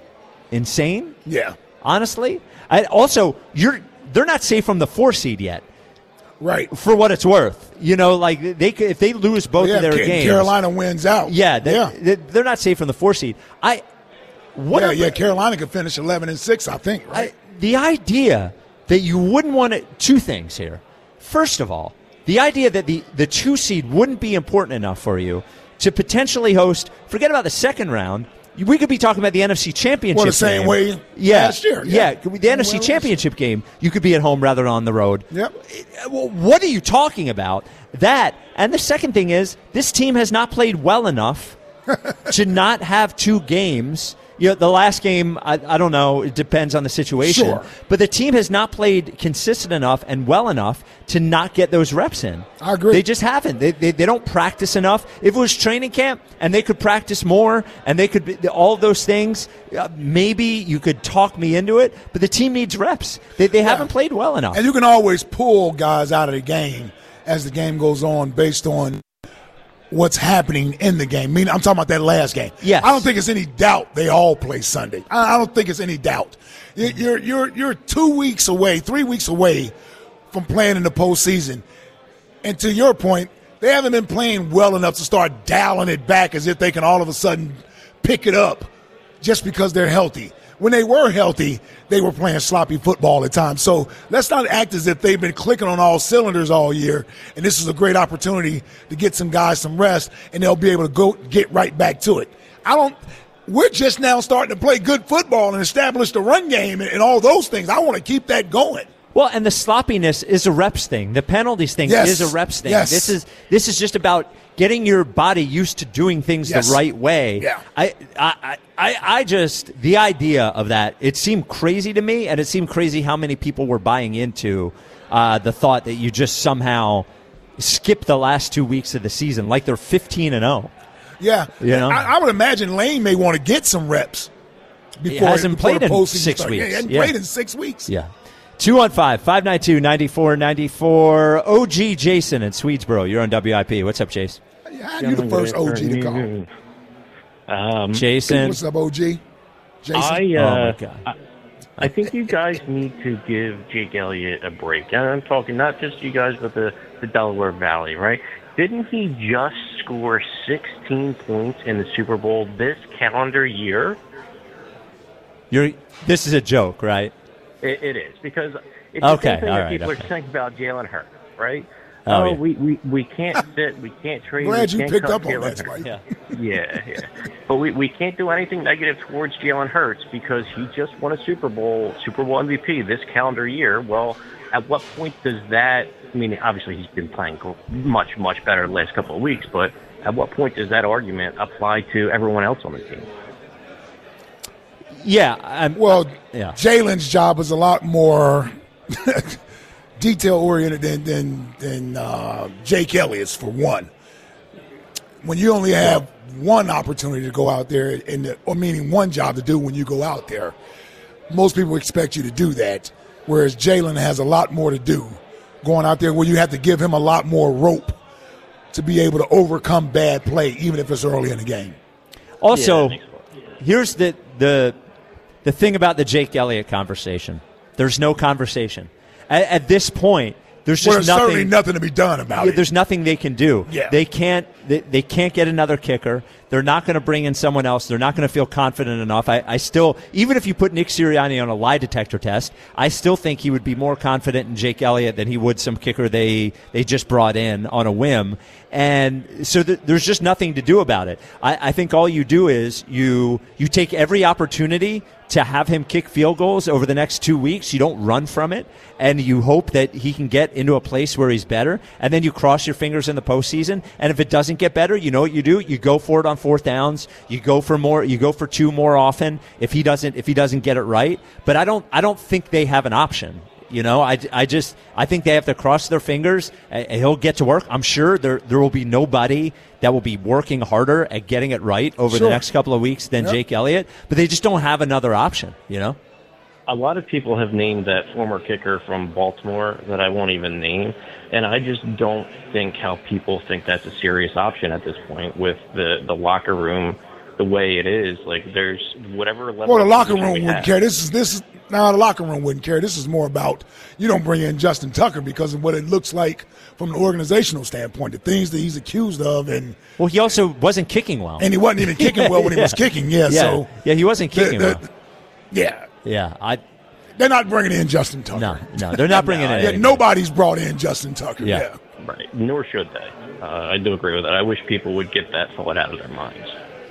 insane. Yeah. Honestly. They're not safe from the 4 seed yet. Right. For what it's worth. If they lose both of their games. Carolina wins out. Yeah. They're not safe from the 4 seed. Carolina could finish 11-6, I think, right? The idea that you wouldn't want to – 2 things here. First of all, the idea that the 2 seed wouldn't be important enough for you to potentially host – forget about the second round. We could be talking about the NFC Championship game. The same way last year. Yeah, the NFC Championship game, you could be at home rather than on the road. Yep. What are you talking about? That, and the second thing is, this team has not played well enough to not have 2 games. The last game, I don't know, it depends on the situation. Sure. But the team has not played consistent enough and well enough to not get those reps in. I agree. They just haven't. They don't practice enough. If it was training camp and they could practice more and they could all of those things, maybe you could talk me into it. But the team needs reps. They haven't played well enough. And you can always pull guys out of the game as the game goes on based on what's happening in the game. I'm talking about that last game. Yes. I don't think it's any doubt they all play Sunday. I don't think it's any doubt. You're 2 weeks away, 3 weeks away from playing in the postseason. And to your point, they haven't been playing well enough to start dialing it back as if they can all of a sudden pick it up just because they're healthy. When they were healthy, they were playing sloppy football at times. So let's not act as if they've been clicking on all cylinders all year, and this is a great opportunity to get some guys some rest, and they'll be able to get right back to it. We're just now starting to play good football and establish the run game and all those things. I want to keep that going. Well, and the sloppiness is a reps thing. The penalties thing is a reps thing. Yes. This is just about getting your body used to doing things the right way. Yeah. The idea of that, it seemed crazy to me, and it seemed crazy how many people were buying into the thought that you just somehow skip the last 2 weeks of the season like they're 15-0. Yeah. I would imagine Lane may want to get some reps before he hasn't played in 6 weeks. Yeah, he hasn't played in 6 weeks. Yeah. 215-592-9494. OG Jason in Swedesboro. You're on WIP. What's up, Chase? Yeah, you're the first OG to call. Jason. What's up, OG? Jason? My God. I think you guys need to give Jake Elliott a break. And I'm talking not just you guys, but the Delaware Valley, right? Didn't he just score 16 points in the Super Bowl this calendar year? This is a joke, right? It is, because it's the same thing that people are saying about Jalen Hurts, right? We can't sit, we can't trade. Glad you picked up Jalen on that, Spike. Yeah. But we can't do anything negative towards Jalen Hurts because he just won a Super Bowl MVP this calendar year. Well, at what point does that, obviously he's been playing much, much better the last couple of weeks, but at what point does that argument apply to everyone else on the team? Yeah. Jalen's job is a lot more detail-oriented than Jake Elliott's, for one. When you only have one opportunity to go out there, meaning one job to do when you go out there, most people expect you to do that, whereas Jalen has a lot more to do going out there where you have to give him a lot more rope to be able to overcome bad play, even if it's early in the game. Also, here's the thing about the Jake Elliott conversation. There's no conversation. At this point, there's just certainly nothing to be done about it. There's nothing they can do. Yeah. They can't get another kicker. They're not going to bring in someone else. They're not going to feel confident enough. I still, even if you put Nick Sirianni on a lie detector test, I still think he would be more confident in Jake Elliott than he would some kicker they just brought in on a whim. And so there's just nothing to do about it. I think all you do is you take every opportunity to have him kick field goals over the next 2 weeks. You don't run from it, and you hope that he can get into a place where he's better, and then you cross your fingers in the postseason. And if it doesn't get better, you know what you do? You go for it on fourth downs. You go for more. You go for 2 more often if he doesn't get it right. But I don't think they have an option. I think they have to cross their fingers. He'll get to work. I'm sure there will be nobody that will be working harder at getting it right over the next couple of weeks than Jake Elliott, but they just don't have another option, A lot of people have named that former kicker from Baltimore that I won't even name, and I just don't think how people think that's a serious option at this point with the locker room the way it is. Like there's whatever level. Well, the locker of room we wouldn't have. care. This is now the locker room wouldn't care. This is more about you don't bring in Justin Tucker because of what it looks like from an organizational standpoint, the things that he's accused of, and well, he also wasn't kicking well, and he wasn't even kicking well when he was kicking. So he wasn't kicking well. Yeah. They're not bringing in Justin Tucker. No, they're not bringing in. Yeah, nobody's brought in Justin Tucker. Yeah. Right. Nor should they. I do agree with that. I wish people would get that thought out of their minds.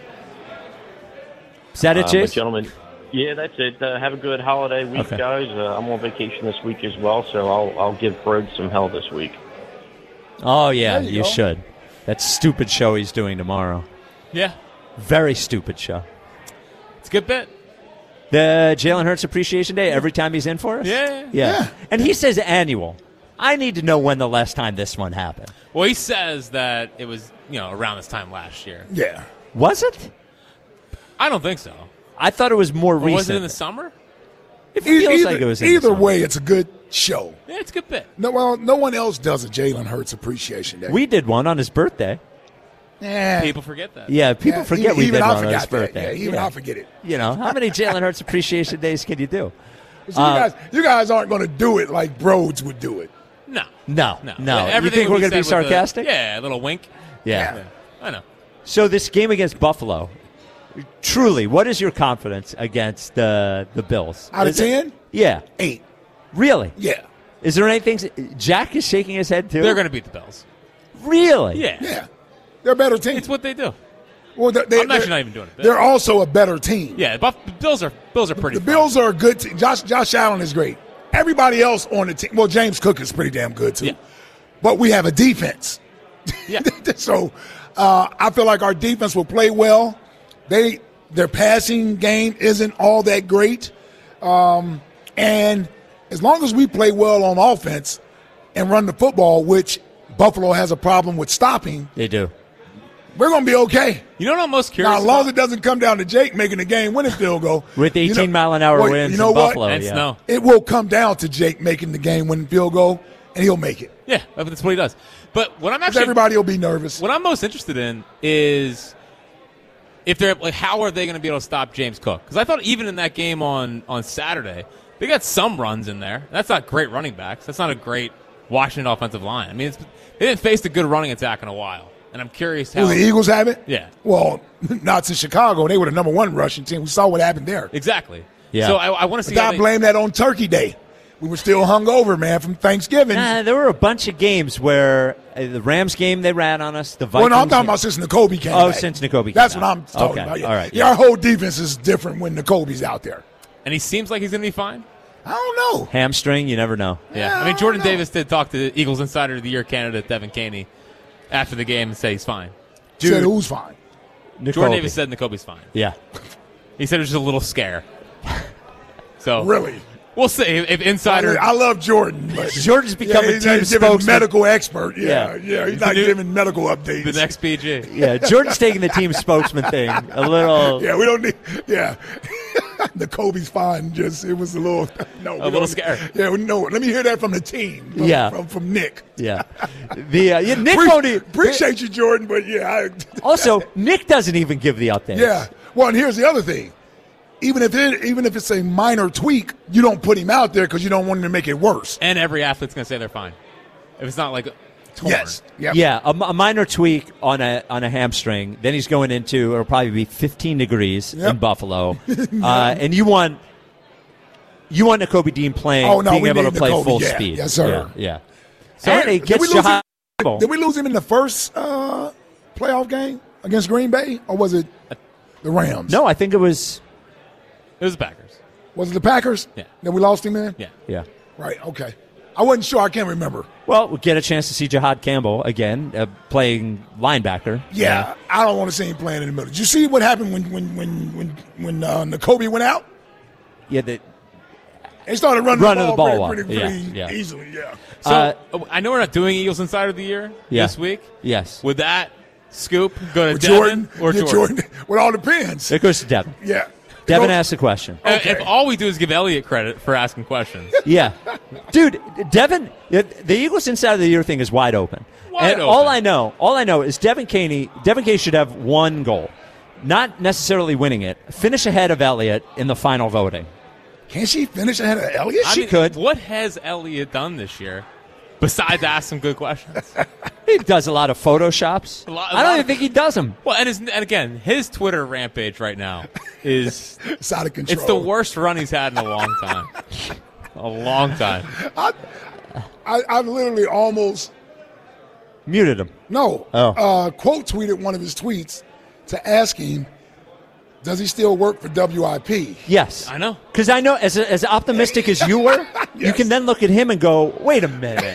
Is that it, Chase? But gentlemen, yeah, that's it. Have a good holiday week, guys. I'm on vacation this week as well, so I'll give Brode some hell this week. Oh, yeah, you should. That stupid show he's doing tomorrow. Yeah. Very stupid show. It's a good bit. The Jalen Hurts Appreciation Day, every time he's in for us? Yeah. And he says annual. I need to know when the last time this one happened. Well, he says that it was, around this time last year. Yeah. Was it? I don't think so. I thought it was more recent. Was it in the summer? It feels like it was in the either summer. way, it's a good show. Yeah, it's a good bit. No one else does a Jalen Hurts Appreciation Day. We did one on his birthday. Yeah. People forget that. Yeah, people forget we did one on his birthday. I forget it. How many Jalen Hurts Appreciation Days can you do? So you guys aren't going to do it like Broads would do it. No. You think we're going to be sarcastic? A little wink. Yeah. I know. So this game against Buffalo, truly, what is your confidence against the Bills? Out of 10? Yeah. 8. Really? Yeah. Is there anything? Jack is shaking his head too. They're going to beat the Bills. Really? Yeah. They're a better team. It's what they do. Well, I'm actually not even doing it. They're also a better team. Yeah, Bills are pretty. The Bills are a good team. Josh Allen is great. Everybody else on the team. Well, James Cook is pretty damn good too. Yeah. But we have a defense. Yeah. So I feel like our defense will play well. Their passing game isn't all that great, and as long as we play well on offense and run the football, which Buffalo has a problem with stopping, they do. We're going to be okay. You know what I'm most curious now, as long as it doesn't come down to Jake making the game-winning field goal. With 18-mile-an-hour winds in Buffalo. And snow. It will come down to Jake making the game-winning field goal, and he'll make it. Yeah, that's what he does. But what I'm actually everybody will be nervous. What I'm most interested in is if they're how are they going to be able to stop James Cook? Because I thought even in that game on Saturday, they got some runs in there. That's not great running backs. That's not a great Washington offensive line. I mean, they didn't face a good running attack in a while. And I'm curious how the Eagles have it? Yeah. Well, not since Chicago. They were the number one rushing team. We saw what happened there. Exactly. Yeah. So I want to see. I blame that on Turkey Day. We were still hungover, man, from Thanksgiving. There were a bunch of games where the Rams game they ran on us. The Vikings. Well, no, I'm talking about since Nakobe came back. Since Nakobe came That's back. what I'm talking Okay. about. Yeah. All right. Yeah, our whole defense is different when Nakobe's out there. And he seems like he's going to be fine. I don't know. Hamstring, you never know. Yeah. I mean, Jordan Davis did talk to the Eagles Insider of the Year candidate Devin Caney after the game and say he's fine. Dude, said who's fine? Jordan Davis said Nakobe's fine. Yeah. He said it was just a little scare. So really? We'll see if Insider. I love Jordan. But Jordan's become a he's team not giving spokesman. medical expert. Yeah. the He's not giving medical updates. The next PG. Yeah, Jordan's taking the team spokesman thing a little. Yeah, we don't need. Yeah. Nakobe's fine. It was a little. No, a little scary. Yeah, no. Let me hear that from the team. From Nick. Yeah. Nick won't appreciate you, Jordan, but also, Nick doesn't even give the updates. Yeah. Well, and here's the other thing. Even if it's a minor tweak, you don't put him out there because you don't want him to make it worse. And every athlete's going to say they're fine. If it's not like torn. Yes. Yep. Yeah, a minor tweak on a hamstring. Then he's going into it'll probably be 15 degrees in Buffalo, and you want Nakobe Dean playing, being able to play full speed. Yes, sir. Yeah. So and he gets Jahad. Did we lose him in the first playoff game against Green Bay, or was it the Rams? No, I think it was. It was the Packers. Was it the Packers? Yeah. Then we lost him in? Yeah. Right, okay. I wasn't sure. I can't remember. Well, we'll get a chance to see Jahad Campbell again playing linebacker. Yeah, I don't want to see him playing in the middle. Did you see what happened when Nakobe went out? Yeah, they started running the ball pretty yeah. easily, yeah. So I know we're not doing Eagles Insider of the Year this week. Yes. Would that scoop go to Jordan or Jordan? Well, it all depends. It goes to Devin. Yeah. Devin asked the question. Okay. If all we do is give Elliott credit for asking questions. Yeah. Dude, Devin, the Eagles Insider of the Year thing is wide open. Wide open. All I know is Devin Caney should have one goal. not necessarily winning it, finish ahead of Elliott in the final voting. Can she finish ahead of Elliott? She could. What has Elliott done this year besides ask some good questions? He does a lot of Photoshops. I don't even think he does them. Well, and again, his Twitter rampage right now is it's out of control. It's the worst run he's had in a long time. A long time. I literally almost muted him. No. Quote tweeted one of his tweets to ask him, does he still work for WIP? Yes. I know. Because I know, as optimistic as you were, you can then look at him and go, wait a minute.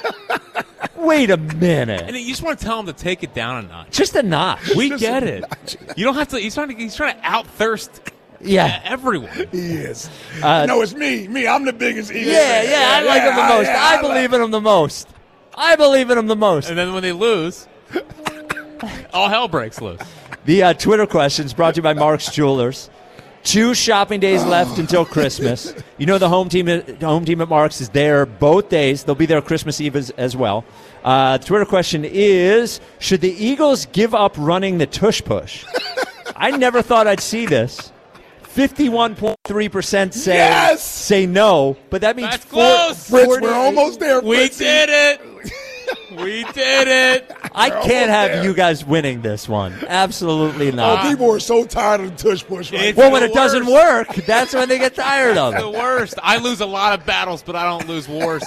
Wait a minute. And you just want to tell him to take it down a notch. Just a notch. We get it. You don't have to. He's trying to out thirst. Yeah, everyone. He is. No, it's me. I'm the biggest. I like him the most. I believe in him the most. I believe in him the most. And then when they lose, all hell breaks loose. The Twitter questions brought to you by Mark's Jewelers. 2 shopping days left until Christmas. You know the home team at Mark's is there both days. They'll be there Christmas Eve as well. The Twitter question is, should the Eagles give up running the tush push? I never thought I'd see this. 51.3% say no, but that means that's close. Fritz, we're almost there. We did it. We did it. I can't have you guys winning this one. Absolutely not. Oh, people are so tired of the tush push right Well, when it doesn't work, that's when they get tired of it. It's the worst. I lose a lot of battles, but I don't lose wars.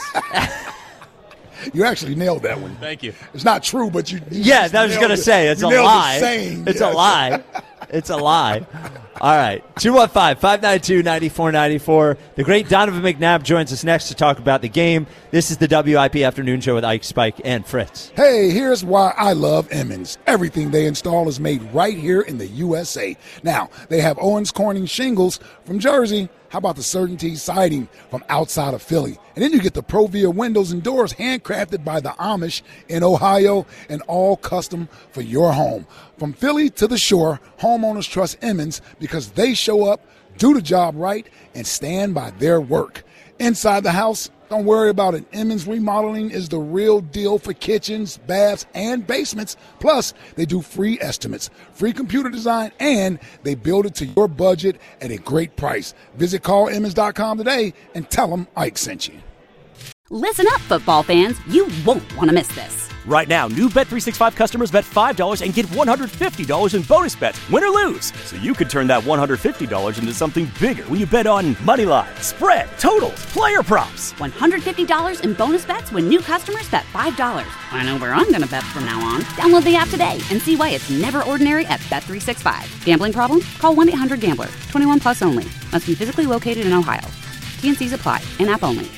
You actually nailed that one. Thank you. It's not true, but you yeah, I was going to say, it's a lie. It's a lie. It's a lie. All right. 215-592-9494. The great Donovan McNabb joins us next to talk about the game. This is the WIP Afternoon Show with Ike, Spike, and Fritz. Hey, here's why I love Emmons. Everything they install is made right here in the USA. Now, they have Owens Corning shingles from Jersey. How about the Certainty siding from outside of Philly? And then you get the Provia windows and doors handcrafted by the Amish in Ohio and all custom for your home. From Philly to the shore, homeowners trust Emmons because they show up, do the job right, and stand by their work. Inside the house, don't worry about it. Emmons Remodeling is the real deal for kitchens, baths, and basements. Plus, they do free estimates, free computer design, and they build it to your budget at a great price. Visit callemmons.com today and tell them Ike sent you. Listen up, football fans. You won't want to miss this. Right now, new Bet365 customers bet $5 and get $150 in bonus bets, win or lose. So you could turn that $150 into something bigger when you bet on money line, spread, totals, player props. $150 in bonus bets when new customers bet $5. I know where I'm going to bet from now on. Download the app today and see why it's never ordinary at Bet365. Gambling problem? Call 1-800-GAMBLER. 21 plus only. Must be physically located in Ohio. T&Cs apply. In-app only.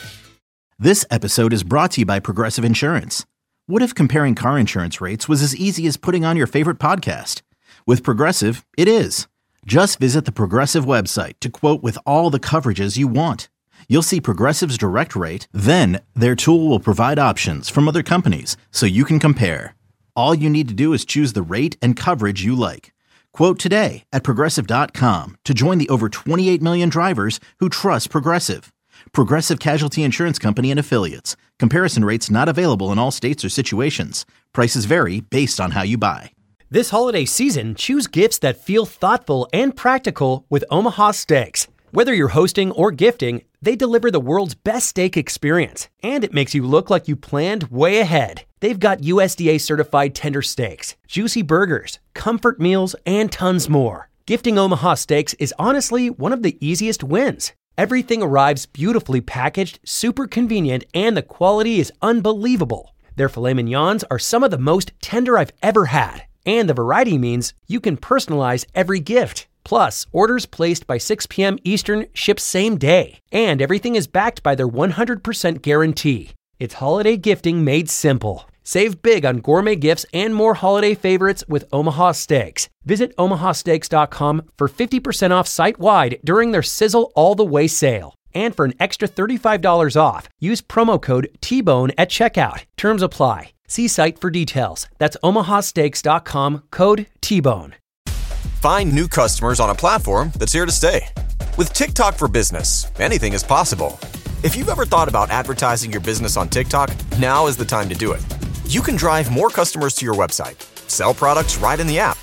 This episode is brought to you by Progressive Insurance. What if comparing car insurance rates was as easy as putting on your favorite podcast? With Progressive, it is. Just visit the Progressive website to quote with all the coverages you want. You'll see Progressive's direct rate, then their tool will provide options from other companies so you can compare. All you need to do is choose the rate and coverage you like. Quote today at Progressive.com to join the over 28 million drivers who trust Progressive. Progressive Casualty Insurance Company and Affiliates. Comparison rates not available in all states or situations. Prices vary based on how you buy. This holiday season, choose gifts that feel thoughtful and practical with Omaha Steaks. Whether you're hosting or gifting, they deliver the world's best steak experience, and it makes you look like you planned way ahead. They've got USDA certified tender steaks, juicy burgers, comfort meals, and tons more. Gifting Omaha Steaks is honestly one of the easiest wins. Everything arrives beautifully packaged, super convenient, and the quality is unbelievable. Their filet mignons are some of the most tender I've ever had, and the variety means you can personalize every gift. Plus, orders placed by 6 p.m. Eastern ship same day, and everything is backed by their 100% guarantee. It's holiday gifting made simple. Save big on gourmet gifts and more holiday favorites with Omaha Steaks. Visit omahasteaks.com for 50% off site-wide during their Sizzle All the Way sale. And for an extra $35 off, use promo code TBONE at checkout. Terms apply. See site for details. That's omahasteaks.com, code TBONE. Find new customers on a platform that's here to stay. With TikTok for Business, anything is possible. If you've ever thought about advertising your business on TikTok, now is the time to do it. You can drive more customers to your website, sell products right in the app,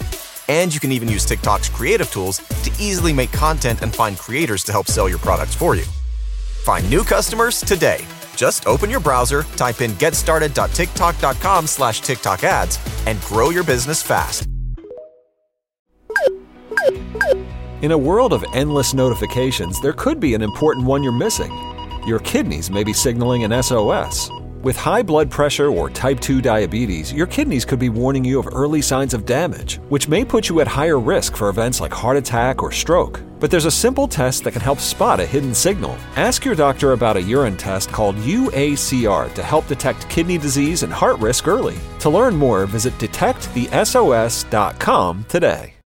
And you can even use TikTok's creative tools to easily make content and find creators to help sell your products for you. Find new customers today. Just open your browser, type in getstarted.tiktok.com/TikTok ads, and grow your business fast. In a world of endless notifications, there could be an important one you're missing. Your kidneys may be signaling an SOS. With high blood pressure or type 2 diabetes, your kidneys could be warning you of early signs of damage, which may put you at higher risk for events like heart attack or stroke. But there's a simple test that can help spot a hidden signal. Ask your doctor about a urine test called UACR to help detect kidney disease and heart risk early. To learn more, visit detectthesos.com today.